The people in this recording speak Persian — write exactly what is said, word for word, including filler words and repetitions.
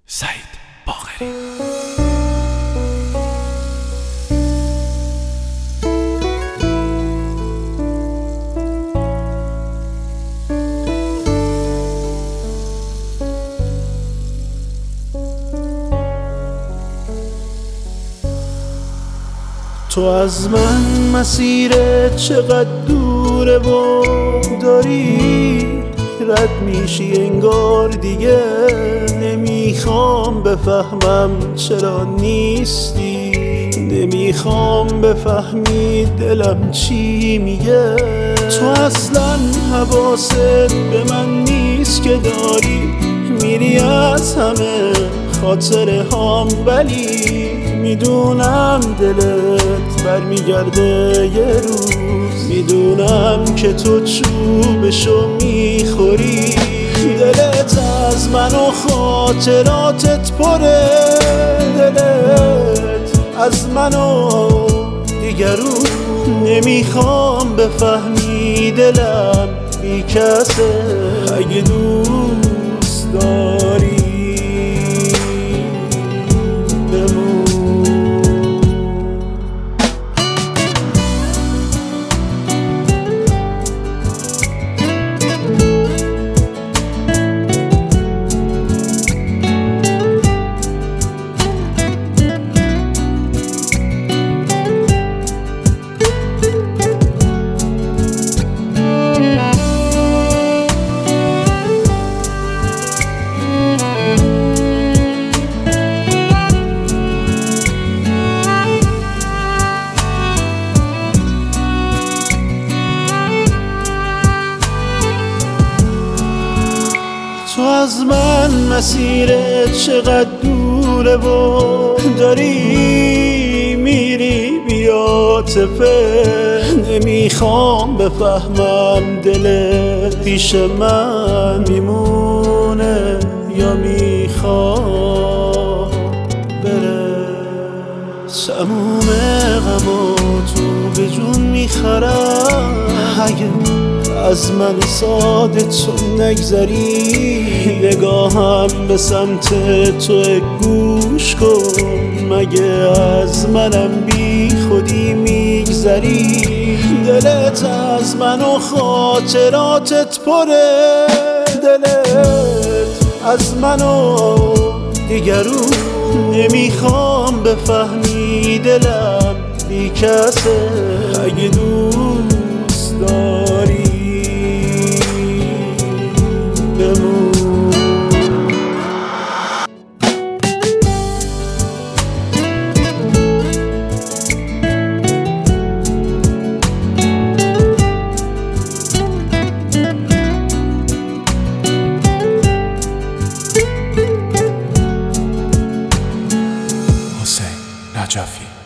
سعید باقری. تو از من مسیرت چقدر دوره و داری رد میشی انگار دیگه نمیخوام بفهمم چرا نیستی، نمیخوام بفهمی دلم چی میگه. تو اصلا حواست به من نیست که داری میری از همه خاطره هام، ولی میدونم دلت برمیگرده یه روز، میدونم که تو چوبشو میخوری. دلت از من و خاطراتت پره، دلت از من و دیگرو نمیخوام بفهمی دلم بی کسه. اگه دوست داری تو از من مسیرت چقدر دوره و داری میری بی عاطفه. نمیخوام بفهمم دلت پیش من میمونه یا میخواد بره. تموم غمو تو به جون میخرم، اگه از من ساده تو نگذری. نگاهم به سمت تو گوش کن، مگه از منم بی خودی میگذری. دلت از من و خاطراتت پره، دلت از من و دیگرو نمیخوام بفهمی دلم بی کسه. اگه دوست داری بمون. حسین نجفی.